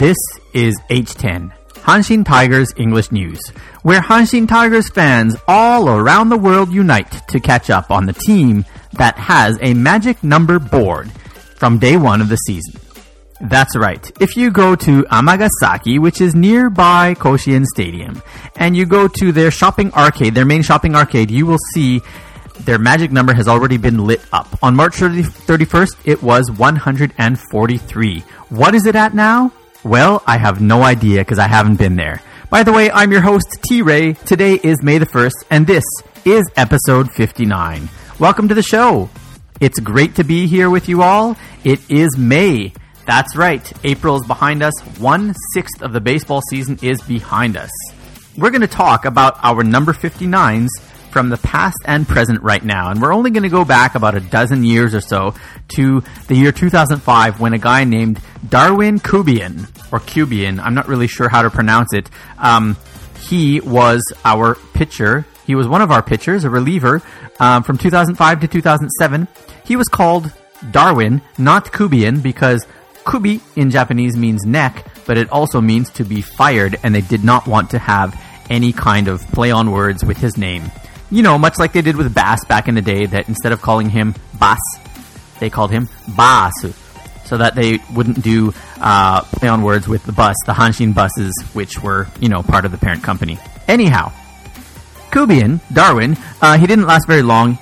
This is H10, Hanshin Tigers English News, where Hanshin Tigers fans all around the world unite to catch up on the team that has a magic number board from day one of the season. That's right. If you go to Amagasaki, which is nearby Koshien Stadium, and you go to their shopping arcade, their main shopping arcade, you will see their magic number has already been lit up. On March 31st, it was 143. What is it at now? Well, I have no idea because I haven't been there. By the way, I'm your host, T-Ray. Today is May the 1st, and this is episode 59. Welcome to the show. It's great to be here with you all. It is May. That's right. April is behind us. 1/6 of the baseball season is behind us. We're going to talk about our number 59s from the past and present right now. And we're only going to go back about a dozen years or so to the year 2005 when a guy named Darwin Kubian, or Kubian, I'm not really sure how to pronounce it. He was our pitcher. He was one of our pitchers, a reliever, from 2005 to 2007. He was called Darwin, not Kubian, because Kubi in Japanese means neck, but it also means to be fired, and they did not want to have any kind of play on words with his name. You know, much like they did with Bass back in the day, that instead of calling him Bass, they called him Basu, so that they wouldn't do play on words with the bus, the Hanshin buses, which were, you know, part of the parent company. Anyhow, Kubian, Darwin, he didn't last very long.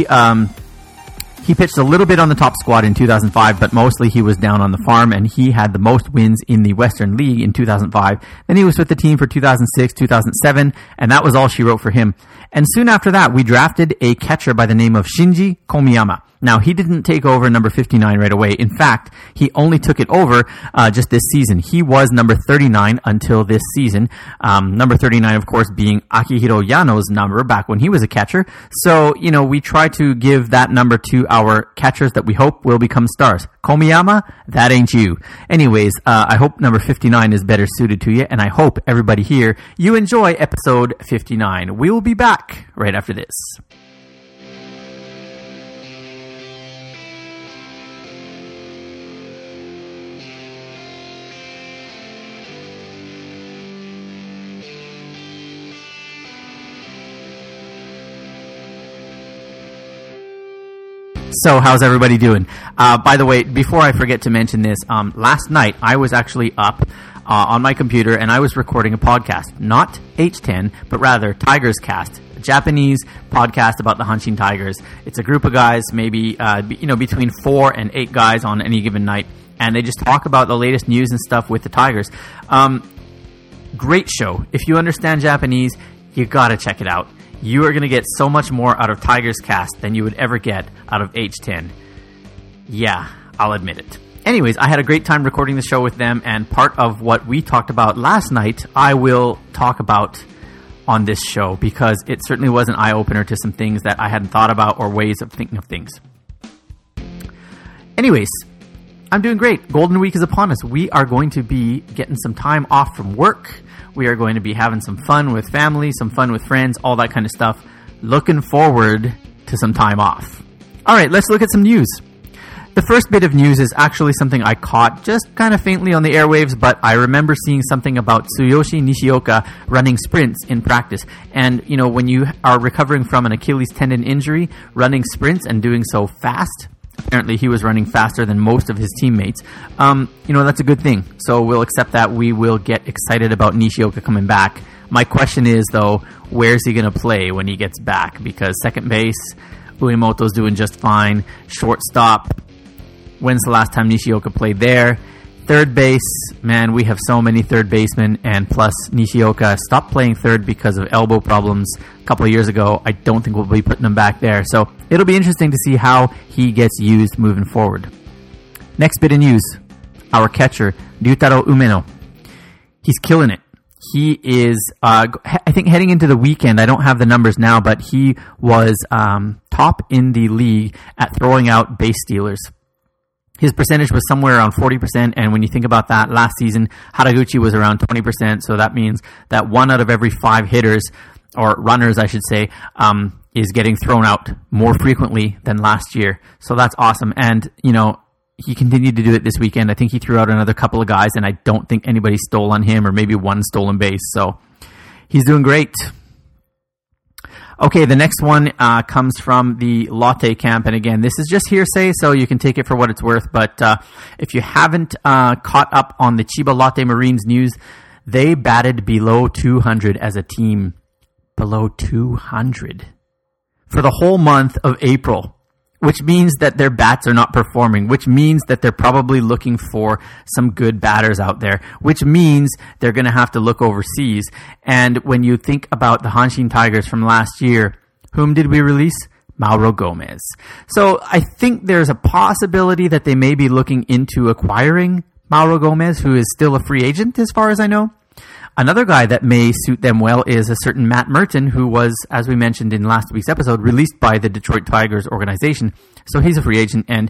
He pitched a little bit on the top squad in 2005, but mostly he was down on the farm, and he had the most wins in the Western League in 2005. Then he was with the team for 2006, 2007, and that was all she wrote for him. And soon after that, we drafted a catcher by the name of Shinji Komiyama. Now, he didn't take over number 59 right away. In fact, he only took it over just this season. He was number 39 until this season. Number 39, of course, being Akihiro Yano's number back when he was a catcher. So, you know, we try to give that number to our catchers that we hope will become stars. Komiyama, that ain't you. Anyways, I hope number 59 is better suited to you, and I hope everybody here, you enjoy episode 59. We will be back right after this. So, how's everybody doing? By the way, before I forget to mention this, last night I was actually up on my computer and I was recording a podcast. Not H10, but rather Tigers Cast, a Japanese podcast about the Hanshin Tigers. It's a group of guys, maybe between 4 and 8 guys on any given night, and they just talk about the latest news and stuff with the Tigers. Great show. If you understand Japanese, you gotta check it out. You are going to get so much more out of Tigers Cast than you would ever get out of H10. Yeah, I'll admit it. Anyways, I had a great time recording the show with them, and part of what we talked about last night, I will talk about on this show, because it certainly was an eye-opener to some things that I hadn't thought about or ways of thinking of things. Anyways, I'm doing great. Golden Week is upon us. We are going to be getting some time off from work. We are going to be having some fun with family, some fun with friends, all that kind of stuff. Looking forward to some time off. All right, let's look at some news. The first bit of news is actually something I caught just kind of faintly on the airwaves, but I remember seeing something about Tsuyoshi Nishioka running sprints in practice. And, you know, when you are recovering from an Achilles tendon injury, running sprints and doing so fast, apparently he was running faster than most of his teammates. That's a good thing. So we'll accept that. We will get excited about Nishioka coming back. My question is, though, where's he going to play when he gets back? Because second base, Uemoto's doing just fine. Shortstop, when's the last time Nishioka played there? Third base, man, we have so many third basemen, and plus Nishioka stopped playing third because of elbow problems a couple of years ago. I don't think we'll be putting him back there. So it'll be interesting to see how he gets used moving forward. Next bit of news, our catcher, Ryutaro Umeno. He's killing it. He is, I think, heading into the weekend. I don't have the numbers now, but he was top in the league at throwing out base stealers. His percentage was somewhere around 40%, and when you think about that, last season, Haraguchi was around 20%, so that means that 1 out of every 5 hitters, or runners, I should say, is getting thrown out more frequently than last year. So that's awesome. And, you know, he continued to do it this weekend. I think he threw out another couple of guys, and I don't think anybody stole on him, or maybe one stolen base. So he's doing great. Okay, the next one comes from the Lotte camp. And again, this is just hearsay, so you can take it for what it's worth. But if you haven't caught up on the Chiba Lotte Marines news, they batted below 200 as a team. Below 200. For the whole month of April. Which means that their bats are not performing, which means that they're probably looking for some good batters out there, which means they're going to have to look overseas. And when you think about the Hanshin Tigers from last year, whom did we release? Mauro Gomez. So I think there's a possibility that they may be looking into acquiring Mauro Gomez, who is still a free agent as far as I know. Another guy that may suit them well is a certain Matt Merton, who was, as we mentioned in last week's episode, released by the Detroit Tigers organization. So he's a free agent, and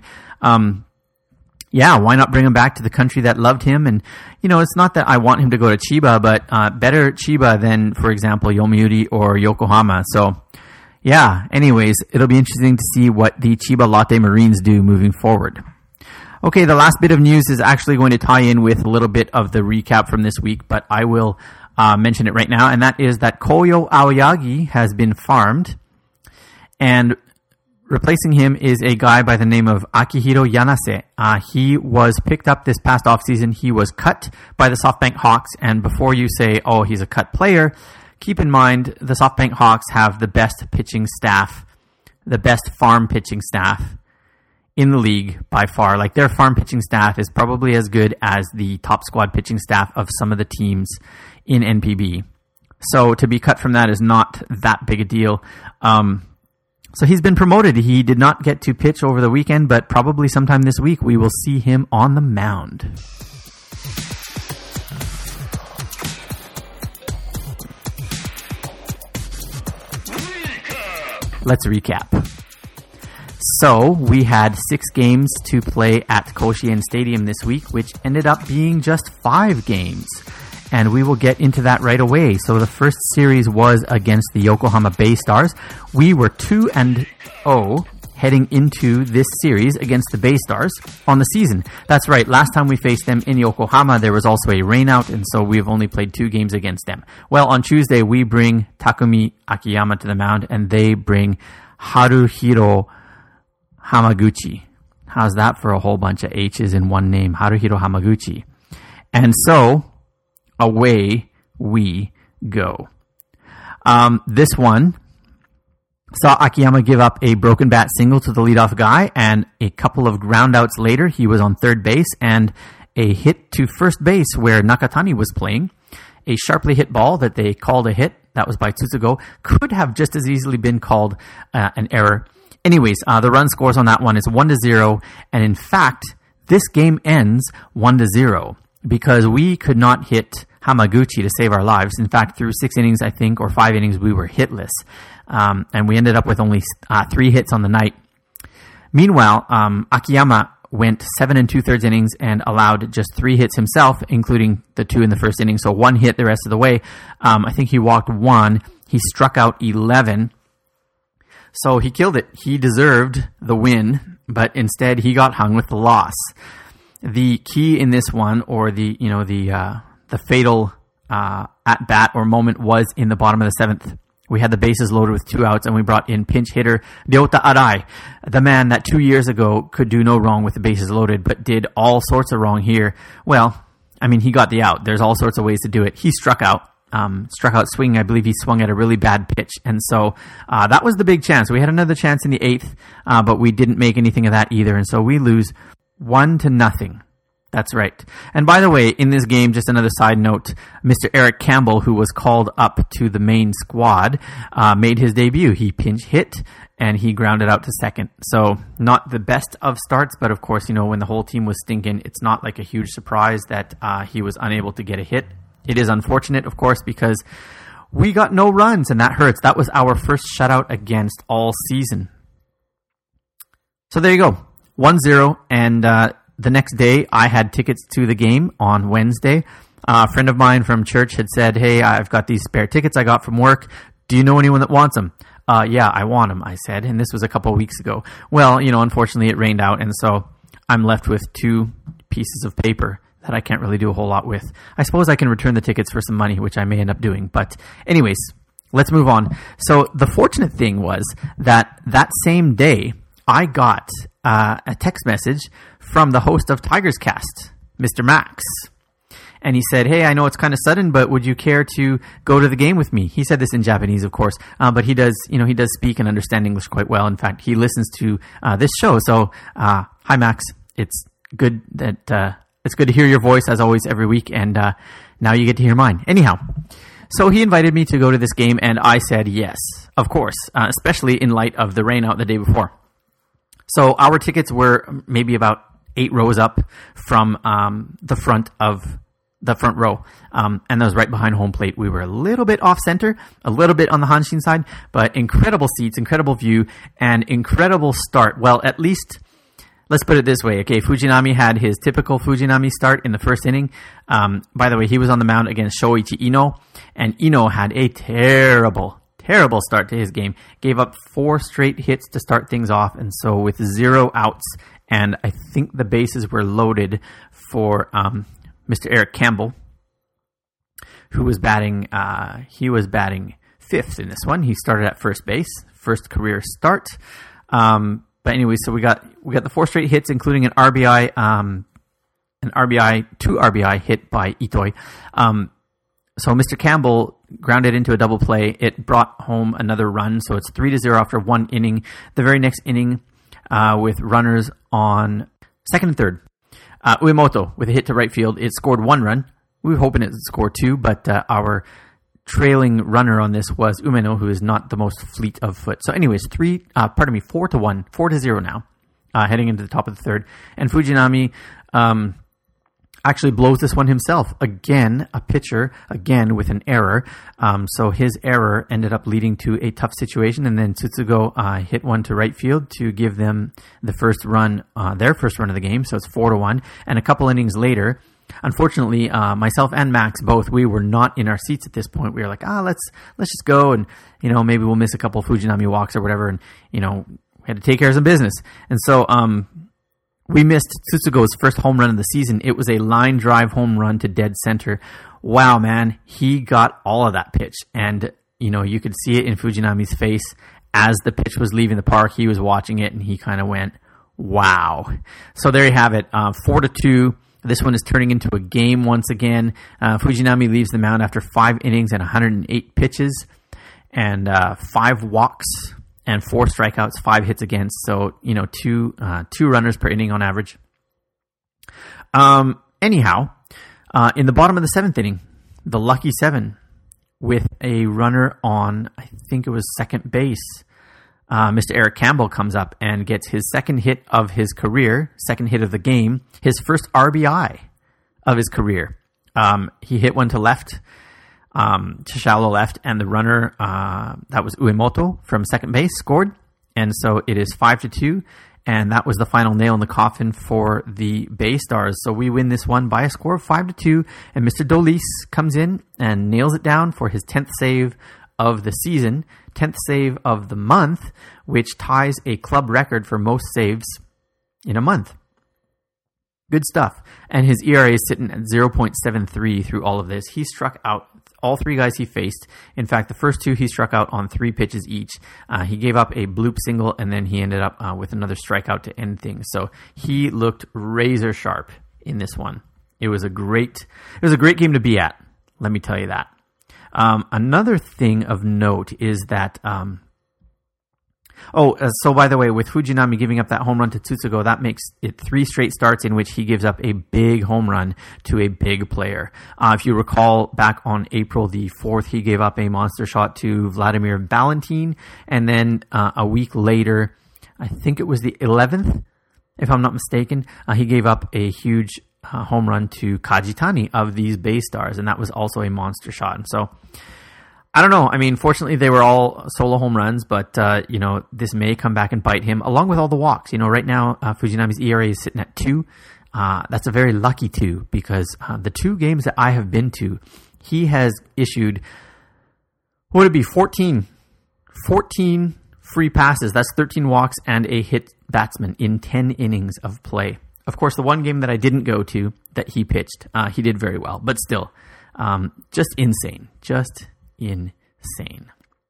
why not bring him back to the country that loved him? And, it's not that I want him to go to Chiba, but better Chiba than, for example, Yomiuri or Yokohama. So, anyways, it'll be interesting to see what the Chiba Lotte Marines do moving forward. Okay, the last bit of news is actually going to tie in with a little bit of the recap from this week, but I will mention it right now, and that is that Koyo Aoyagi has been farmed, and replacing him is a guy by the name of Akihiro Yanase. He was picked up this past offseason. He was cut by the SoftBank Hawks, and before you say, oh, he's a cut player, keep in mind the SoftBank Hawks have the best pitching staff, the best farm pitching staff in the league by far. Like, their farm pitching staff is probably as good as the top squad pitching staff of some of the teams in NPB. So to be cut from that is not that big a deal. So he's been promoted. He did not get to pitch over the weekend, but probably sometime this week we will see him on the mound. Let's recap. So, we had 6 games to play at Koshien Stadium this week, which ended up being just 5 games. And we will get into that right away. So, the first series was against the Yokohama Bay Stars. We were 2-0 heading into this series against the Bay Stars on the season. That's right, last time we faced them in Yokohama, there was also a rainout, and so we've only played 2 games against them. Well, on Tuesday, we bring Takumi Akiyama to the mound, and they bring Haruhiro Hamaguchi. How's that for a whole bunch of H's in one name? Haruhiro Hamaguchi. And so, away we go. This one saw Akiyama give up a broken bat single to the leadoff guy, and a couple of groundouts later, he was on third base, and a hit to first base where Nakatani was playing. A sharply hit ball that they called a hit, that was by Tsutsugo, could have just as easily been called an error. Anyways, the run scores on that one is 1-0, and in fact, this game ends 1-0 because we could not hit Hamaguchi to save our lives. In fact, through 6 innings, I think, or 5 innings, we were hitless, and we ended up with only 3 hits on the night. Meanwhile, Akiyama went 7 2/3 innings and allowed just 3 hits himself, including the 2 in the first inning, so 1 hit the rest of the way. I think he walked 1. He struck out 11. So he killed it. He deserved the win, but instead he got hung with the loss. The key in this one, or the fatal at bat or moment, was in the bottom of the 7th. We had the bases loaded with 2 outs, and we brought in pinch hitter Ryota Arai, the man that 2 years ago could do no wrong with the bases loaded, but did all sorts of wrong here. Well, I mean, he got the out. There's all sorts of ways to do it. He struck out swinging. I believe he swung at a really bad pitch. And so that was the big chance. We had another chance in the 8th, but we didn't make anything of that either. And so we lose 1-0. That's right. And by the way, in this game, just another side note, Mr. Eric Campbell, who was called up to the main squad, made his debut. He pinch hit, and he grounded out to second. So not the best of starts, but of course, when the whole team was stinking, it's not like a huge surprise that he was unable to get a hit. It is unfortunate, of course, because we got no runs, and that hurts. That was our first shutout against all season. So there you go, 1-0, and the next day I had tickets to the game on Wednesday. A friend of mine from church had said, hey, I've got these spare tickets I got from work. Do you know anyone that wants them? Yeah, I want them, I said, and this was a couple of weeks ago. Well, unfortunately it rained out, and so I'm left with 2 pieces of paper that I can't really do a whole lot with. I suppose I can return the tickets for some money, which I may end up doing. But anyways, let's move on. So the fortunate thing was that same day, I got a text message from the host of Tigers Cast, Mr. Max. And he said, hey, I know it's kind of sudden, but would you care to go to the game with me? He said this in Japanese, of course, but he does speak and understand English quite well. In fact, he listens to this show. So, hi, Max. It's good to hear your voice as always every week. And now you get to hear mine. Anyhow, so he invited me to go to this game, and I said yes, of course, especially in light of the rain out the day before. So our tickets were maybe about 8 rows up from the front row, and that was right behind home plate. We were a little bit off center, a little bit on the Hanshin side, but incredible seats, incredible view, and incredible start. Well, at least, let's put it this way. Okay, Fujinami had his typical Fujinami start in the first inning. By the way, he was on the mound against Shoichi Ino, and Ino had a terrible start to his game. Gave up 4 straight hits to start things off, and so with 0 outs, and I think the bases were loaded for Mr. Eric Campbell, who was batting, he was batting 5th in this one. He started at first base, first career start. But anyway, so we got the 4 straight hits, including an RBI, 2 RBI hit by Itoi. So Mr. Campbell grounded into a double play. It brought home another run, so it's 3-0 after 1 inning. The very next inning, with runners on second and third. Uemoto with a hit to right field. It scored 1 run. We were hoping it would score 2, but our trailing runner on this was Umeno, who is not the most fleet of foot. So anyways, 4-0 now, heading into the top of the third. And Fujinami actually blows this one himself. Again, a pitcher, again with an error. So his error ended up leading to a tough situation, and then Tsutsugo hit one to right field to give them the first run, their first run of the game. So it's 4-1. And a couple innings later, unfortunately, myself and Max both, we were not in our seats at this point. We were like, let's just go, and maybe we'll miss a couple Fujinami walks or whatever, and we had to take care of some business. And so we missed Tsutsugo's first home run of the season. It was a line drive home run to dead center. Wow, man, he got all of that pitch, and you could see it in Fujinami's face as the pitch was leaving the park. He was watching it, and he kind of went, "Wow!" So there you have it, 4-2. This one is turning into a game once again. Fujinami leaves the mound after 5 innings and 108 pitches, and 5 walks and 4 strikeouts, 5 hits against. So 2 runners per inning on average. Anyhow, in the bottom of the 7th inning, the lucky 7 with a runner on, I think it was second base. Mr. Eric Campbell comes up and gets his second hit of his career, second hit of the game, his first RBI of his career. He hit one to left, to shallow left, and the runner, that was Uemoto from second base, scored. And so it is 5-2, and that was the final nail in the coffin for the Bay Stars. So we win this one by a score of 5-2, and Mr. Dolis comes in and nails it down for his 10th save of the season, 10th save of the month, which ties a club record for most saves in a month. Good stuff. And his ERA is sitting at 0.73 through all of this. He struck out all 3 guys he faced. In fact, the first 2 he struck out on 3 pitches each. He gave up a bloop single, and then he ended up with another strikeout to end things. So he looked razor sharp in this one. It was a great game to be at. Let me tell you that. Another thing of note is that, so by the way, with Fujinami giving up that home run to Tsutsugo, that makes it 3 straight starts in which he gives up a big home run to a big player. If you recall, back on April the 4th, he gave up a monster shot to Vladimir Valentin, and then a week later, I think it was the 11th, if I'm not mistaken, he gave up a huge home run to Kajitani of these Bay Stars, and that was also a monster shot. And so, I don't know. I mean, fortunately, they were all solo home runs, but, this may come back and bite him, along with all the walks. Right now, Fujinami's ERA is sitting at 2. That's a very lucky 2, because the 2 games that I have been to, he has issued, what would it be, 14 free passes. That's 13 walks and a hit batsman in 10 innings of play. Of course, the one game that I didn't go to that he pitched, he did very well, but still, just insane. Just insane.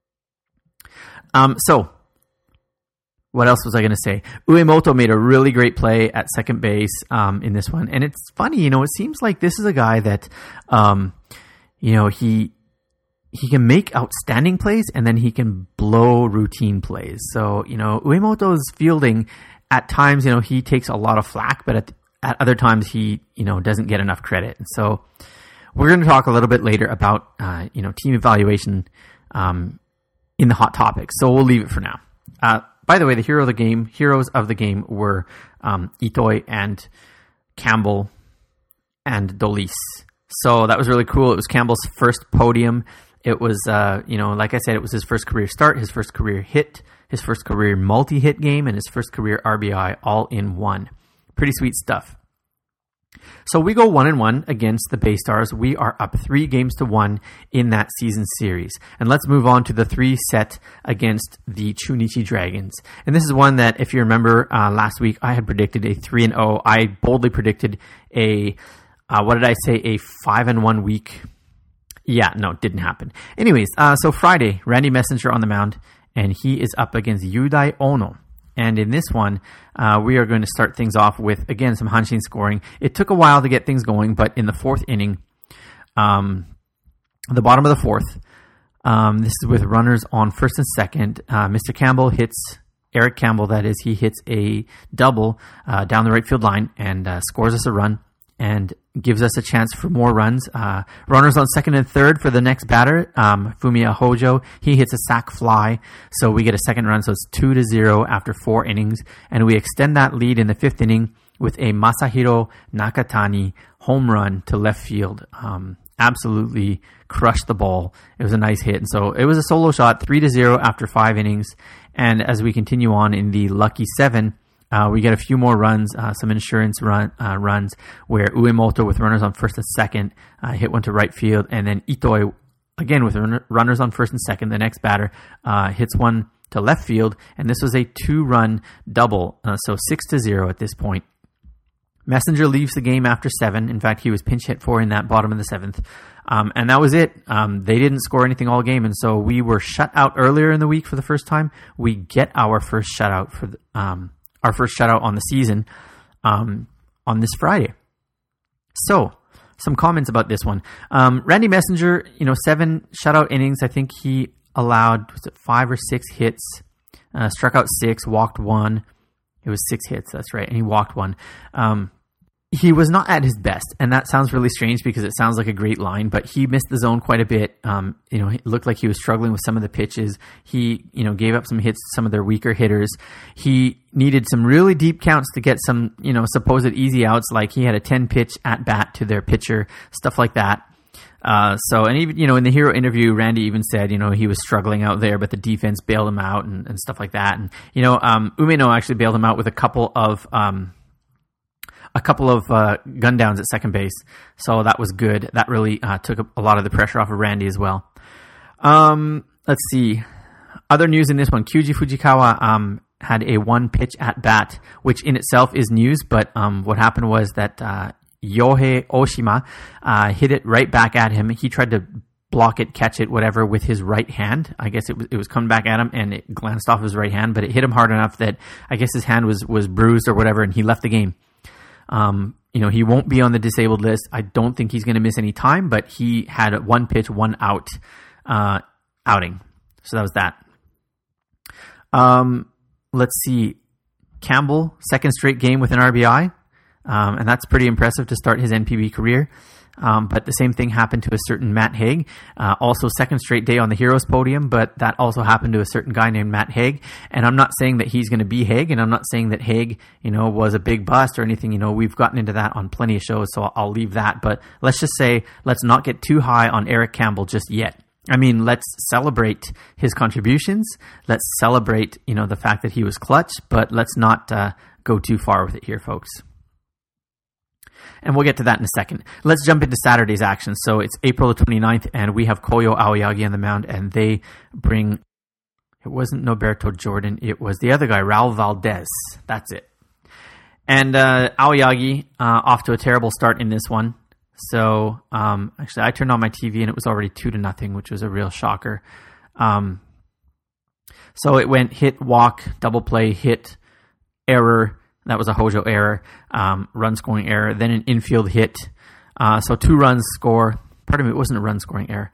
So, what else was I going to say? Uemoto made a really great play at second base in this one. And it's funny, it seems like this is a guy that, he can make outstanding plays and then he can blow routine plays. So, Uemoto's fielding at times, he takes a lot of flack, but at other times he, doesn't get enough credit. And so we're going to talk a little bit later about, team evaluation in the hot topics. So we'll leave it for now. By the way, the heroes of the game were Itoi and Campbell and Dolis. So that was really cool. It was Campbell's first podium. It was, like I said, it was his first career start, his first career hit, his first career multi-hit game, and his first career RBI all in one. Pretty sweet stuff. So we go 1-1 against the Bay Stars. We are up 3-1 in that season series. And let's move on to the 3 set against the Chunichi Dragons. And this is one that, if you remember, last week I had predicted a 3-0. I boldly predicted a 5-1 week. Yeah, no, it didn't happen. Anyways, so Friday, Randy Messenger on the mound, and he is up against Yudai Ono. And in this one, we are going to start things off with, again, some Hanshin scoring. It took a while to get things going, but in the 4th inning, the bottom of the 4th, this is with runners on first and second. Mr. Campbell hits, Eric Campbell, that is, he hits a double down the right field line and scores us a run and gives us a chance for more runs. Runners on second and third for the next batter, Fumiya Hojo. He hits a sac fly, so we get a second run, so it's 2-0 after 4 innings. And we extend that lead in the 5th inning with a Masahiro Nakatani home run to left field. Absolutely crushed the ball. It was a nice hit. And so it was a solo shot, 3-0 after 5 innings. And as we continue on in the lucky 7, we get a few more runs, some insurance runs, where Uemoto with runners on first and second hit one to right field, and then Itoi, again with runners on first and second, the next batter hits one to left field, and this was a 2-run double, so 6-0 at this point. Messenger leaves the game after 7. In fact, he was pinch hit for in that bottom of the 7th. And that was it. They didn't score anything all game, and so we were shut out earlier in the week for the first time. We get our first shutout for our first shutout on the season on this Friday. So, some comments about this one. Randy Messenger, 7 shutout innings. I think he allowed 5 or 6 hits, struck out 6, walked 1. It was 6 hits, that's right, and he walked 1. He was not at his best, and that sounds really strange because it sounds like a great line, but he missed the zone quite a bit. It looked like he was struggling with some of the pitches. He, gave up some hits to some of their weaker hitters. He needed some really deep counts to get some, supposed easy outs, like he had a 10-pitch at-bat to their pitcher, stuff like that. And even, in the hero interview, Randy even said, he was struggling out there, but the defense bailed him out and stuff like that. And, Umeno actually bailed him out with a couple of gun downs at second base. So that was good. That really took a lot of the pressure off of Randy as well. Let's see. Other news in this one. Kyuji Fujikawa had a 1-pitch at bat, which in itself is news. But what happened was that Yohei Oshima hit it right back at him. He tried to block it, catch it, whatever, with his right hand. I guess it was coming back at him, and it glanced off his right hand. But it hit him hard enough that I guess his hand was bruised or whatever, and he left the game. He won't be on the disabled list. I don't think he's going to miss any time, but he had a 1-pitch, 1-out outing. So that was that. Let's see. Campbell, second straight game with an RBI. And that's pretty impressive to start his NPB career. But the same thing happened to a certain Matt Haig. Also second straight day on the Heroes podium, but that also happened to a certain guy named Matt Haig. And I'm not saying that he's going to be Haig, and I'm not saying that Haig, was a big bust or anything. We've gotten into that on plenty of shows, so I'll leave that. But let's just say, let's not get too high on Eric Campbell just yet. I mean, let's celebrate his contributions. Let's celebrate, the fact that he was clutch, but let's not go too far with it here, folks. And we'll get to that in a second. Let's jump into Saturday's action. So it's April the 29th, and we have Koyo Aoyagi on the mound, and they bring... It wasn't Noberto Jordan. It was the other guy, Raul Valdez. That's it. And Aoyagi off to a terrible start in this one. So actually, I turned on my TV and it was already 2-0, which was a real shocker. So it went hit, walk, double play, hit, error. That was a Hojo error, run scoring error. Then an infield hit. So 2 runs score. Pardon me, it wasn't a run scoring error.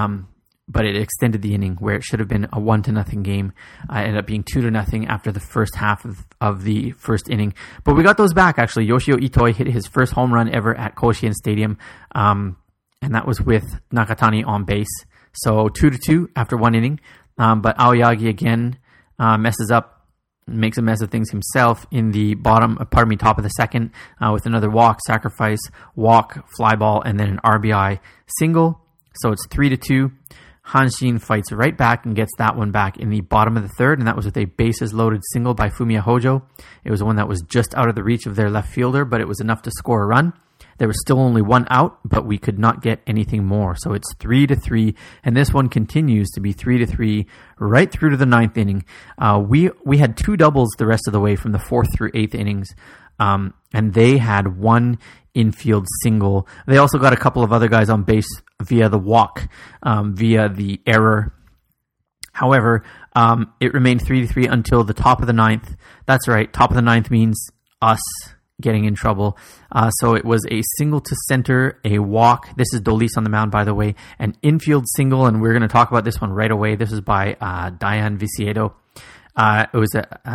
But it extended the inning where it should have been a 1-0 game. It ended up being 2-0 after the first half of the first inning. But we got those back, actually. Yoshio Itoi hit his first home run ever at Koshien Stadium, and that was with Nakatani on base. So 2-2 after 1 inning. But Aoyagi again messes up, makes a mess of things himself in the top of the second with another walk, sacrifice, walk, fly ball, and then an RBI single. So it's 3-2. Hanshin fights right back and gets that one back in the bottom of the third, and that was with a bases-loaded single by Fumiya Hojo. It was one that was just out of the reach of their left fielder, but it was enough to score a run. There was still only 1 out, but we could not get anything more. So it's 3-3, and this one continues to be 3-3 right through to the 9th inning. We had 2 doubles the rest of the way from the 4th through 8th innings, and they had 1 infield single. They also got a couple of other guys on base via the walk, via the error. However, it remained 3-3 until the top of the 9th. That's right, top of the 9th means us getting in trouble. So it was a single to center, a walk. This is Dolis on the mound, by the way. An infield single, and we're going to talk about this one right away. This is by Dayan Viciedo. It was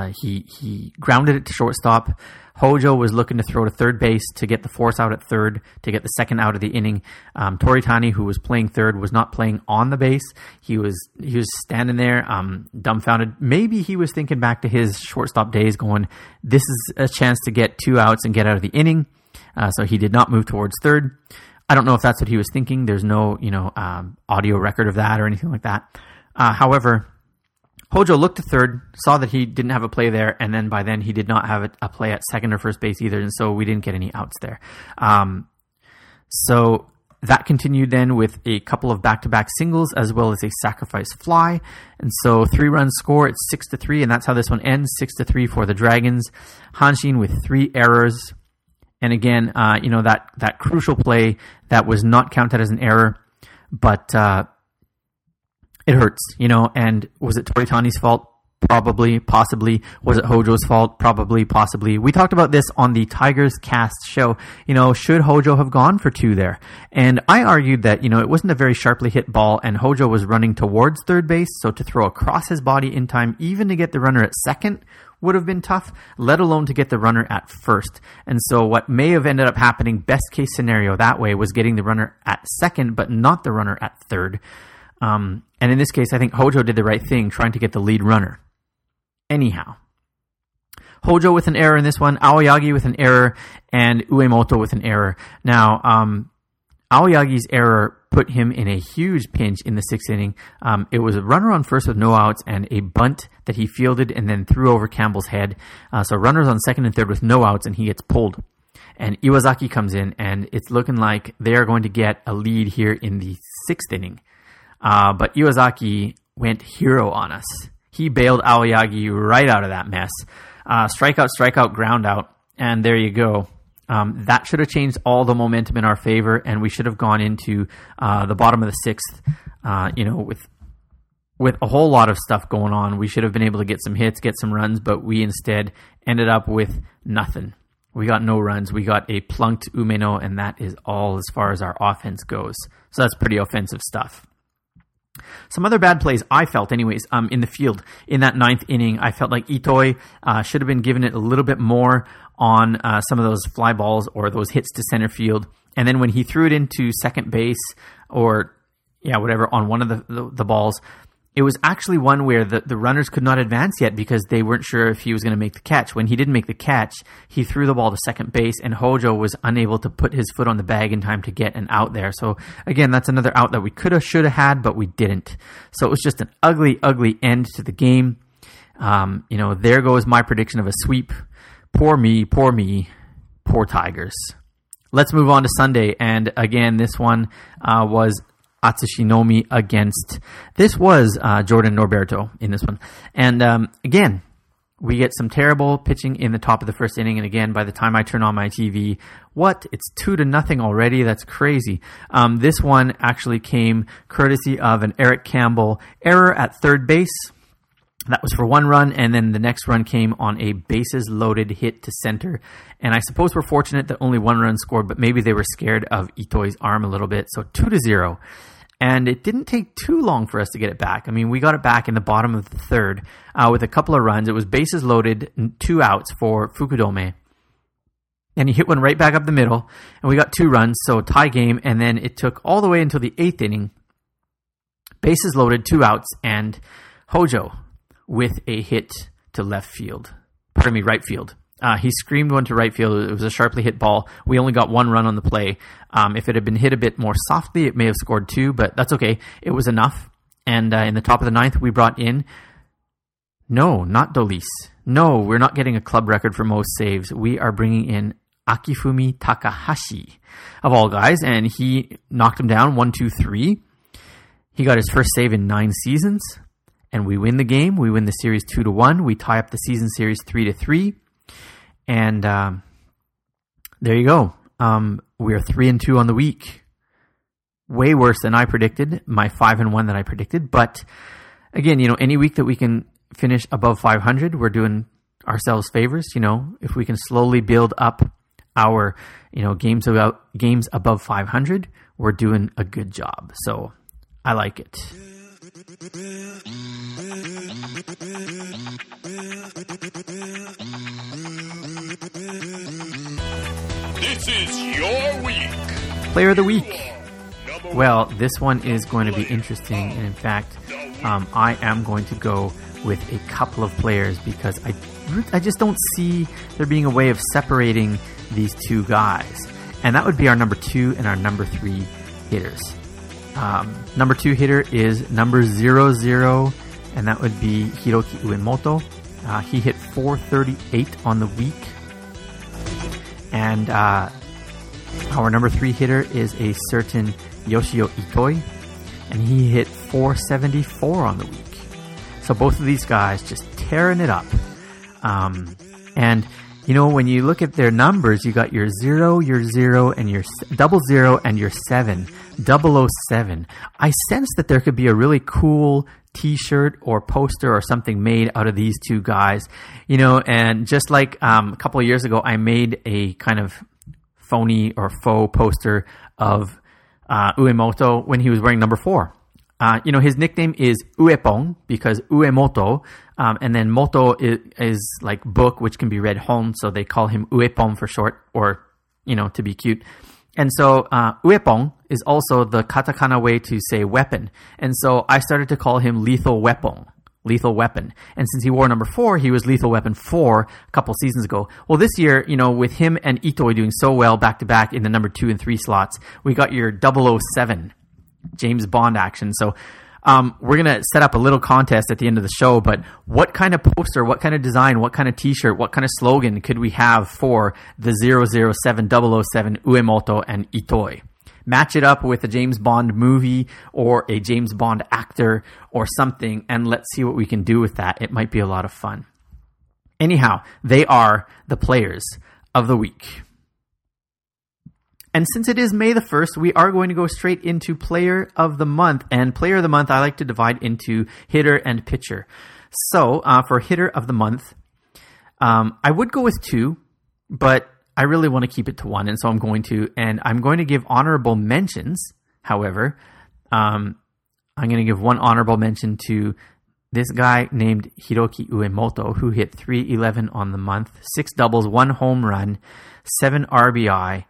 he grounded it to shortstop. Hojo was looking to throw to third base to get the force out at third, to get the second out of the inning. Toritani, who was playing third, was not playing on the base. He was standing there, dumbfounded. Maybe he was thinking back to his shortstop days, going, "This is a chance to get 2 outs and get out of the inning." So he did not move towards third. I don't know if that's what he was thinking. There's no, audio record of that or anything like that. However, Hojo looked to third, saw that he didn't have a play there, and then by then he did not have a play at second or first base either, and so we didn't get any outs there. So that continued then with a couple of back-to-back singles as well as a sacrifice fly, and so 3 runs score. It's 6-3, and that's how this one ends. 6-3 for the Dragons. Hanshin with 3 errors, and again, that crucial play that was not counted as an error, but it hurts, and was it Toritani's fault? Probably, possibly. Was it Hojo's fault? Probably, possibly. We talked about this on the Tigers Cast show. Should Hojo have gone for 2 there? And I argued that, it wasn't a very sharply hit ball, and Hojo was running towards third base, so to throw across his body in time, even to get the runner at second, would have been tough, let alone to get the runner at first. And so what may have ended up happening, best case scenario that way, was getting the runner at second, but not the runner at third. And in this case, I think Hojo did the right thing, trying to get the lead runner. Anyhow, Hojo with an error in this one, Aoyagi with an error, and Uemoto with an error. Now, Aoyagi's error put him in a huge pinch in the 6th inning. It was a runner on first with no outs and a bunt that he fielded and then threw over Campbell's head. So runners on second and third with no outs, and he gets pulled. And Iwazaki comes in, and it's looking like they are going to get a lead here in the 6th inning. But Iwazaki went hero on us. He bailed Aoyagi right out of that mess. Strikeout, ground out, and there you go. That should have changed all the momentum in our favor, and we should have gone into the bottom of the 6th, with a whole lot of stuff going on. We should have been able to get some hits, get some runs, but we instead ended up with nothing. We got no runs. We got a plunked Umeno, and that is all as far as our offense goes. So that's pretty offensive stuff. Some other bad plays I felt anyways in the field. In that 9th inning, I felt like Itoi should have been given it a little bit more on some of those fly balls or those hits to center field. And then when he threw it into second base or, whatever, on one of the balls, it was actually one where the runners could not advance yet because they weren't sure if he was going to make the catch. When he didn't make the catch, he threw the ball to second base, and Hojo was unable to put his foot on the bag in time to get an out there. So, again, that's another out that we could have, should have had, but we didn't. So it was just an ugly, ugly end to the game. There goes my prediction of a sweep. Poor me, poor Tigers. Let's move on to Sunday, and again, this one was Atsushinomi against... This was Jordan Norberto in this one. And again, We get some terrible pitching in the top of the first inning. And again, by the time I turn on my TV, it's 2-0 already? That's crazy. This one actually came courtesy of an Eric Campbell error at third base. That was for 1 run, and then the next run came on a bases-loaded hit to center. And I suppose we're fortunate that only 1 run scored, but maybe they were scared of Itoi's arm a little bit. So 2-0. And it didn't take too long for us to get it back. I mean, we got it back in the bottom of the third with a couple of runs. It was bases-loaded, 2 outs for Fukudome. And he hit one right back up the middle, and we got 2 runs, so tie game. And then it took all the way until the 8th inning. Bases-loaded, 2 outs, and Hojo with a hit to right field. He screamed one to right field. It was a sharply hit ball. We only got 1 run on the play. If it had been hit a bit more softly, it may have scored 2, but that's okay. It was enough. And in the top of the 9th, we brought in... No, not Dolis. No, we're not getting a club record for most saves. We are bringing in Akifumi Takahashi, of all guys, and he knocked him down 1-2-3. He got his first save in 9 seasons. And we win the game. We win the series 2-1. We tie up the season series 3-3. And there you go. We are 3-2 on the week. Way worse than I predicted. My 5-1 that I predicted. But again, any week that we can finish above 500, we're doing ourselves favors. If we can slowly build up our games above 500, we're doing a good job. So I like it. This is your week. Player of the week. Well, this one is going to be interesting, and in fact, I am going to go with a couple of players because I just don't see there being a way of separating these 2 guys, and that would be our number 2 and our number 3 hitters. Number 2 hitter is number 00, and that would be Hiroki Uemoto. He hit .438 on the week. And our number 3 hitter is a certain Yoshio Itoi, and he hit .474 on the week. So both of these guys just tearing it up. And when you look at their numbers, you got your 0, your 0, and your 00, and your 7. 007. I sense that there could be a really cool t-shirt or poster or something made out of these 2 guys, and just like a couple of years ago, I made a kind of phony or faux poster of Uemoto when he was wearing number 4. His nickname is Uepon because Uemoto, and then moto is like book, which can be read hon, so they call him Uepon for short, or, to be cute. And so Uepon is also the katakana way to say weapon. And so I started to call him Lethal Weapon. And since he wore number 4, he was Lethal Weapon 4 a couple seasons ago. Well, this year, with him and Itoi doing so well back-to-back in the number 2 and 3 slots, we got your 007 James Bond action. So we're going to set up a little contest at the end of the show, but what kind of poster, what kind of design, what kind of t-shirt, what kind of slogan could we have for the 007, 007, Uemoto, and Itoi? Match it up with a James Bond movie or a James Bond actor or something, and let's see what we can do with that. It might be a lot of fun. Anyhow, they are the players of the week. And since it is May the 1st, we are going to go straight into Player of the Month. And Player of the Month, I like to divide into hitter and pitcher. So for Hitter of the Month, I would go with 2, but I really want to keep it to 1. And so I'm going to. And I'm going to give honorable mentions, however. I'm going to give one honorable mention to this guy named Hiroki Uemoto, who hit .311 on the month, 6 doubles, 1 home run, 7 RBI.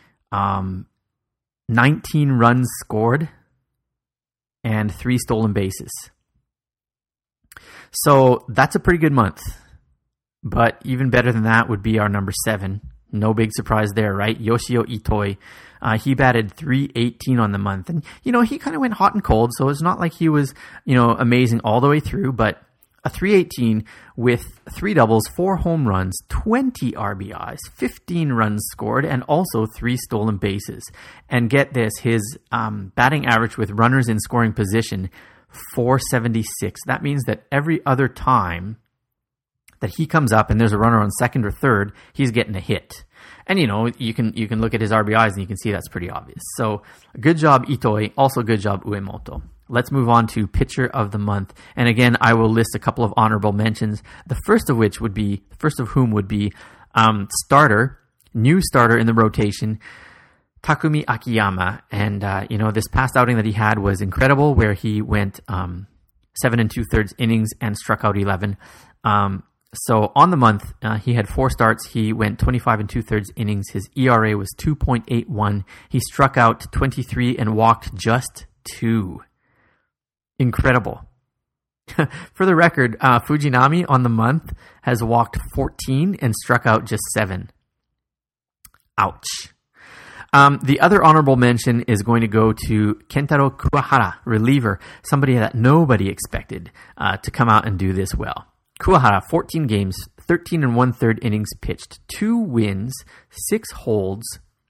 19 runs scored and 3 stolen bases. So that's a pretty good month. But even better than that would be our number 7. No big surprise there, right? Yoshio Itoi. He batted .318 on the month. And, he kind of went hot and cold, so it's not like he was, amazing all the way through, but a .318 with 3 doubles, 4 home runs, 20 RBIs, 15 runs scored, and also 3 stolen bases. And get this, his batting average with runners in scoring position, .476. That means that every other time that he comes up and there's a runner on second or third, he's getting a hit. And, you can look at his RBIs and you can see that's pretty obvious. So good job, Itoi. Also good job, Uemoto. Let's move on to pitcher of the month. And again, I will list a couple of honorable mentions. The first of whom would be new starter in the rotation, Takumi Akiyama. And, this past outing that he had was incredible, where he went 7 2/3 innings and struck out 11. So on the month, he had 4 starts. He went 25 2/3 innings. His ERA was 2.81. He struck out 23 and walked just 2. Incredible. For the record, Fujinami on the month has walked 14 and struck out just 7. Ouch. The other honorable mention is going to go to Kentaro Kuwahara, reliever, somebody that nobody expected to come out and do this well. Kuwahara, 14 games, 13 1/3 innings pitched, 2 wins, 6 holds,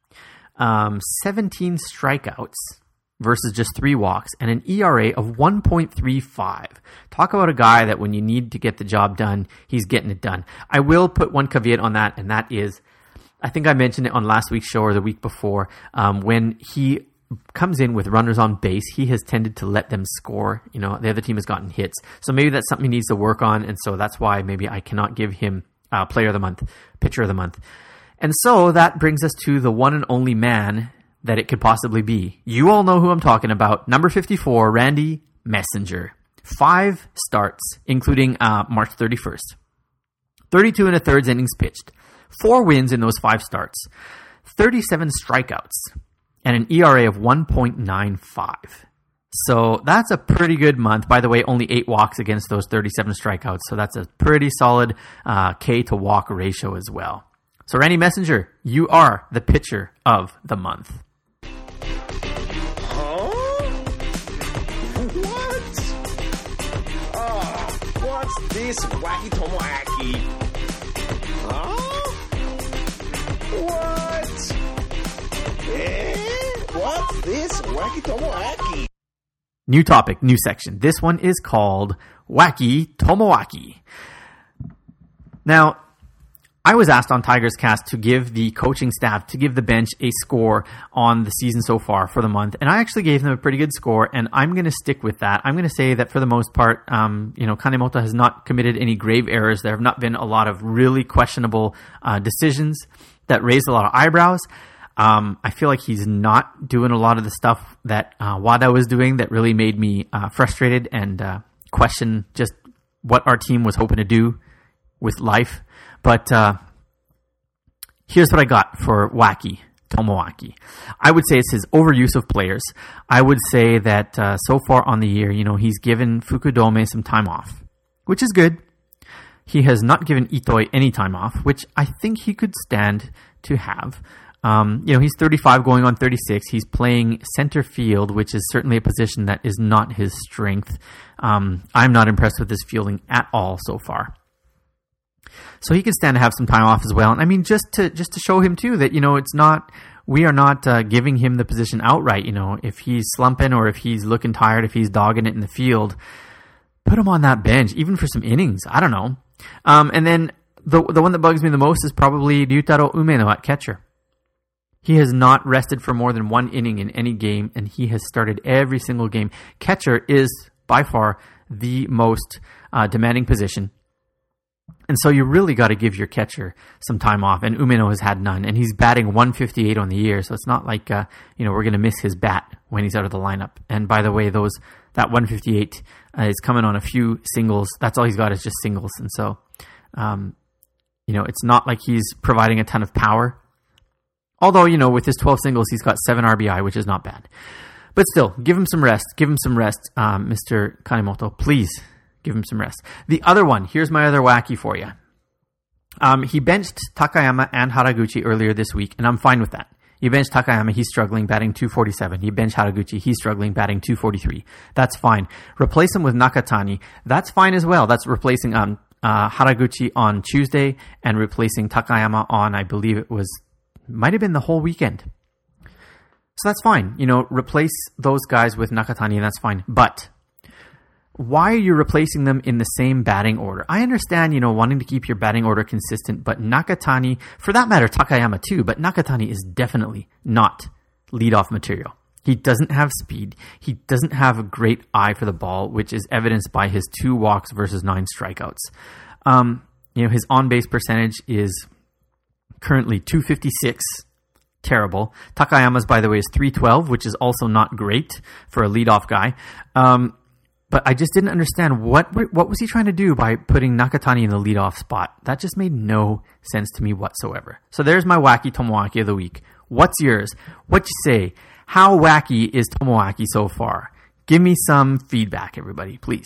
17 strikeouts versus just 3 walks, and an ERA of 1.35. Talk about a guy that when you need to get the job done, he's getting it done. I will put one caveat on that, and that is, I think I mentioned it on last week's show or the week before, when he comes in with runners on base, he has tended to let them score. The other team has gotten hits. So maybe that's something he needs to work on, and so that's why maybe I cannot give him player of the month, pitcher of the month. And so that brings us to the one and only man that it could possibly be. You all know who I'm talking about. Number 54, Randy Messenger. 5 starts, including March 31st. 32 1/3 innings pitched. 4 wins in those 5 starts. 37 strikeouts. And an ERA of 1.95. So that's a pretty good month. By the way, only 8 walks against those 37 strikeouts. So that's a pretty solid K to walk ratio as well. So Randy Messenger, you are the pitcher of the month. What's this wacky tomoaki? What? What's this wacky tomoaki? New topic, new section. This one is called Wacky Tomoaki. Now, I was asked on Tigers Cast to give the coaching staff, to give the bench a score on the season so far for the month. And I actually gave them a pretty good score, and I'm going to stick with that. I'm going to say that for the most part, Kanemoto has not committed any grave errors. There have not been a lot of really questionable decisions that raised a lot of eyebrows. I feel like he's not doing a lot of the stuff that Wada was doing that really made me frustrated and question just what our team was hoping to do with life. But here's what I got for Wacky Tomoaki. I would say it's his overuse of players. I would say that so far on the year, he's given Fukudome some time off, which is good. He has not given Itoi any time off, which I think he could stand to have. He's 35 going on 36. He's playing center field, which is certainly a position that is not his strength. I'm not impressed with his fielding at all so far. So he can stand to have some time off as well. And I mean, just to show him too that, we are not giving him the position outright. If he's slumping or if he's looking tired, if he's dogging it in the field, put him on that bench, even for some innings. I don't know. And then the one that bugs me the most is probably Ryutaro Umeno at catcher. He has not rested for more than 1 inning in any game, and he has started every single game. Catcher is by far the most demanding position. And so you really got to give your catcher some time off. And Umeno has had none. And he's batting 158 on the year. So it's not like, we're going to miss his bat when he's out of the lineup. And by the way, that 158 is coming on a few singles. That's all he's got is just singles. And so, it's not like he's providing a ton of power. Although, with his 12 singles, he's got 7 RBI, which is not bad. But still, give him some rest. Give him some rest, Mr. Kanemoto. Please. Give him some rest. The other one, here's my other wacky for you. He benched Takayama and Haraguchi earlier this week, and I'm fine with that. You bench Takayama, he's struggling, batting 247. You bench Haraguchi, he's struggling, batting 243. That's fine. Replace him with Nakatani. That's fine as well. That's replacing Haraguchi on Tuesday and replacing Takayama on, I believe might have been the whole weekend. So that's fine. Replace those guys with Nakatani, and that's fine. But why are you replacing them in the same batting order? I understand, wanting to keep your batting order consistent, but Nakatani, for that matter, Takayama too, but Nakatani is definitely not leadoff material. He doesn't have speed. He doesn't have a great eye for the ball, which is evidenced by his 2 walks versus 9 strikeouts. His on-base percentage is currently .256, terrible. Takayama's, by the way, is .312, which is also not great for a leadoff guy. But I just didn't understand what was he trying to do by putting Nakatani in the leadoff spot. That just made no sense to me whatsoever. So there's my wacky Tomoaki of the week. What's yours? What you say? How wacky is Tomoaki so far? Give me some feedback, everybody, please.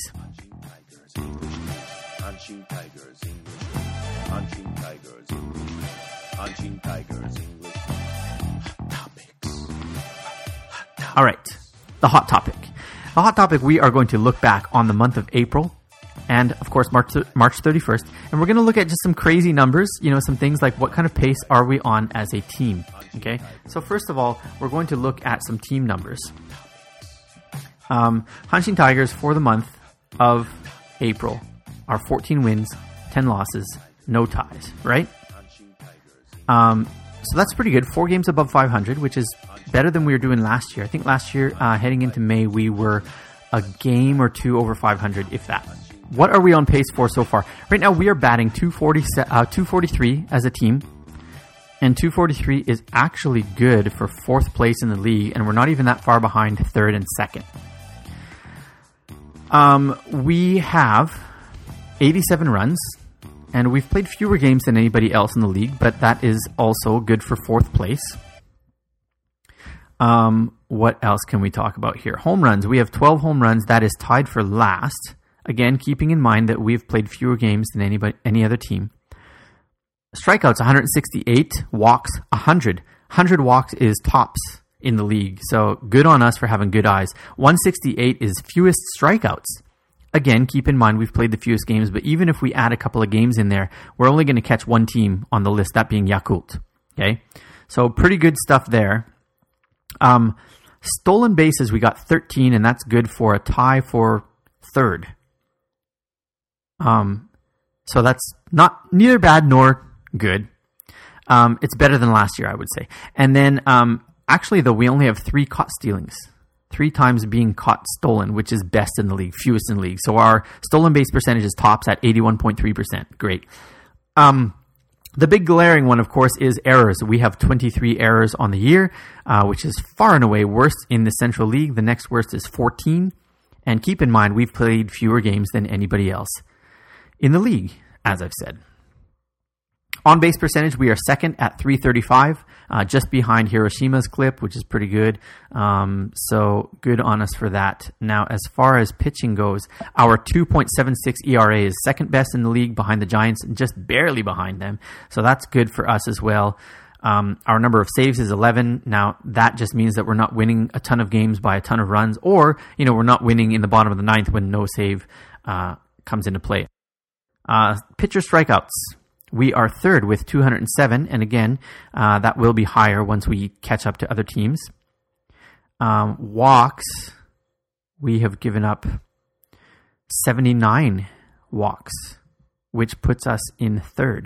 Hanshin Tigers English. Hanshin Tigers English. Hanshin Tigers English. Hot topics. All right, the hot topic. The hot topic, we are going to look back on the month of April and, of course, March 31st. And we're going to look at just some crazy numbers, some things like what kind of pace are we on as a team. Okay, so first of all, we're going to look at some team numbers. Hanshin Tigers for the month of April are 14 wins, 10 losses, no ties, right? So that's pretty good. 4 games above 500, which is better than we were doing last year. I think last year, heading into May, we were a game or 2 over 500, if that. What are we on pace for so far? Right now, we are batting 243 as a team. And 243 is actually good for 4th place in the league, and we're not even that far behind 3rd and 2nd. We have 87 runs, and we've played fewer games than anybody else in the league, but that is also good for 4th place. What else can we talk about here? Home runs. We have 12 home runs. That is tied for last. Again, keeping in mind that we've played fewer games than any other team. Strikeouts, 168. Walks, 100. 100 walks is tops in the league. So good on us for having good eyes. 168 is fewest strikeouts. Again, keep in mind we've played the fewest games, but even if we add a couple of games in there, we're only going to catch one team on the list, that being Yakult. Okay, so pretty good stuff there. Stolen bases, we got 13, and that's good for a tie for 3rd. So that's neither bad nor good. It's better than last year, I would say. And then, actually, though, we only have 3 caught stealings. 3 times being caught stolen, which is best in the league, fewest in the league. So our stolen base percentage is tops at 81.3%. Great. The big glaring one, of course, is errors. We have 23 errors on the year, which is far and away worst in the Central League. The next worst is 14. And keep in mind, we've played fewer games than anybody else in the league, as I've said. On base percentage, we are 2nd at 335, just behind Hiroshima's clip, which is pretty good. So good on us for that. Now, as far as pitching goes, our 2.76 ERA is 2nd best in the league behind the Giants, and just barely behind them. So that's good for us as well. Our number of saves is 11. Now, that just means that we're not winning a ton of games by a ton of runs, or, we're not winning in the bottom of the 9th when no save comes into play. Pitcher strikeouts. We are 3rd with 207, and again, that will be higher once we catch up to other teams. Walks, we have given up 79 walks, which puts us in 3rd.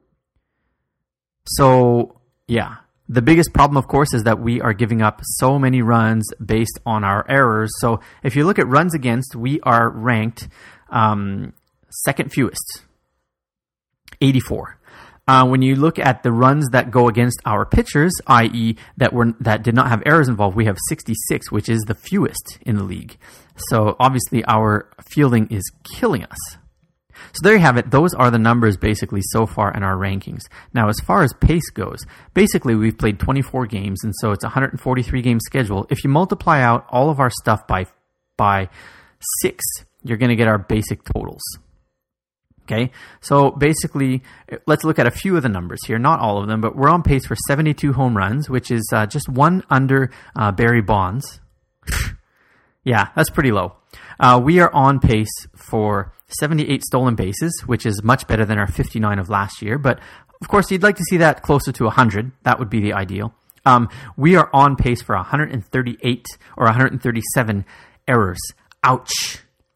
So, yeah, the biggest problem, of course, is that we are giving up so many runs based on our errors. So if you look at runs against, we are ranked 2nd fewest. 84. When you look at the runs that go against our pitchers, i.e. that did not have errors involved, we have 66, which is the fewest in the league. So obviously our fielding is killing us. So there you have it. Those are the numbers basically so far in our rankings. Now, as far as pace goes, basically we've played 24 games, and so it's a 143-game schedule. If you multiply out all of our stuff by 6, you're going to get our basic totals. Okay, so basically, let's look at a few of the numbers here. Not all of them, but we're on pace for 72 home runs, which is just 1 under Barry Bonds. Yeah, that's pretty low. We are on pace for 78 stolen bases, which is much better than our 59 of last year. But, of course, you'd like to see that closer to 100. That would be the ideal. We are on pace for 138 or 137 errors. Ouch.